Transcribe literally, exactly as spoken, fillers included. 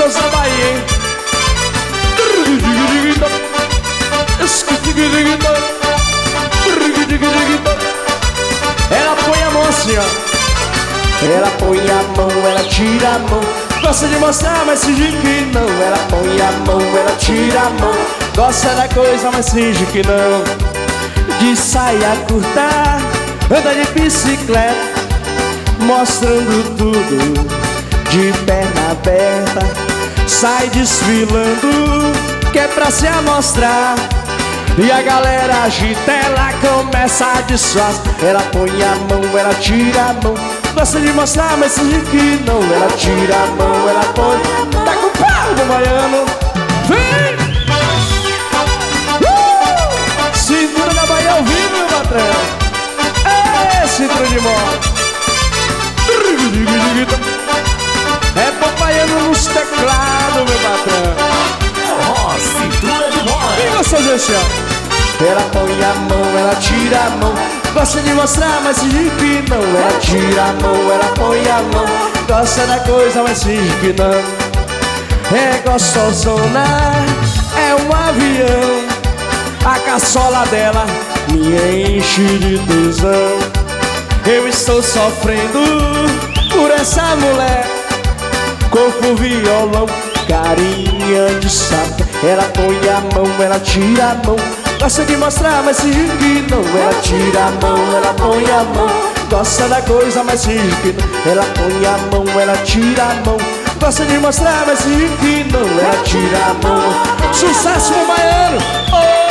gostoso da Bahia, hein? Ela põe a mão assim, ó. Ela põe a mão, ela tira a mão. Gosta de mostrar, mas finge que não. Ela põe a mão, ela tira a mão. Gosta da coisa, mas finge que não. De saia curta, anda de bicicleta, mostrando tudo, de perna aberta. Sai desfilando, que é pra se amostrar. E a galera agita, ela começa a disfarçar. Ela põe a mão, ela tira a mão. Gosta de mostrar, mas finge que não. Ela tira a mão, ela põe. Tá com o pau do baiano. Vem! Uh! Cintura da Bahia ao vivo, meu patrão. É, cintura de moto. É bom baiano nos teclados, meu patrão. Forró, cintura de moto. E gostoso assim, ó. Ela põe a mão, ela tira a mão. Gosta de mostrar, mas finge que não. Ela tira a mão, ela põe a mão. Gosta da coisa, mas finge que não. É gostosona, é um avião. A caçola dela me enche de tesão. Eu estou sofrendo por essa mulher. Corpo, violão, carinha de sapo. Ela põe a mão, ela tira a mão. Gosta de mostrar, mas finge que não. Ela tira a mão, ela põe a mão. Gosta da coisa, mas finge que não. Ela põe a mão, ela tira a mão. Gosta de mostrar, mas finge que não. Ela tira a mão. Sucesso no baiano! Oh!